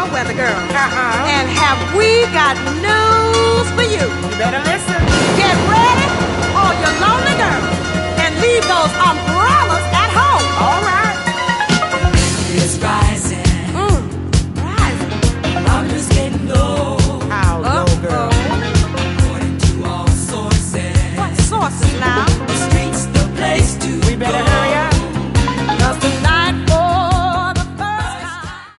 weather girl. And have we got news for you? You better listen. Get ready, all you lonely girls, and leave those